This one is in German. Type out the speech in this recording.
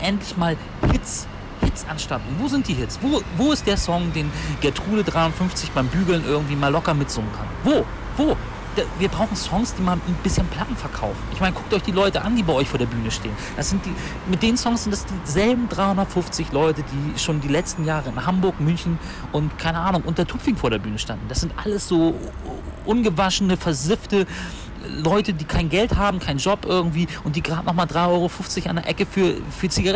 endlich mal Hits anstatten. Wo sind die Hits? Wo ist der Song, den Gertrude 53 beim Bügeln irgendwie mal locker mitsummen kann? Wo? Wir brauchen Songs, die mal ein bisschen Platten verkaufen. Ich meine, guckt euch die Leute an, die bei euch vor der Bühne stehen. Mit den Songs sind das dieselben 350 Leute, die schon die letzten Jahre in Hamburg, München und keine Ahnung, unter Tupfing vor der Bühne standen. Das sind alles so ungewaschene, versiffte Leute, die kein Geld haben, keinen Job irgendwie und die gerade nochmal 3,50 € an der Ecke für Zigaretten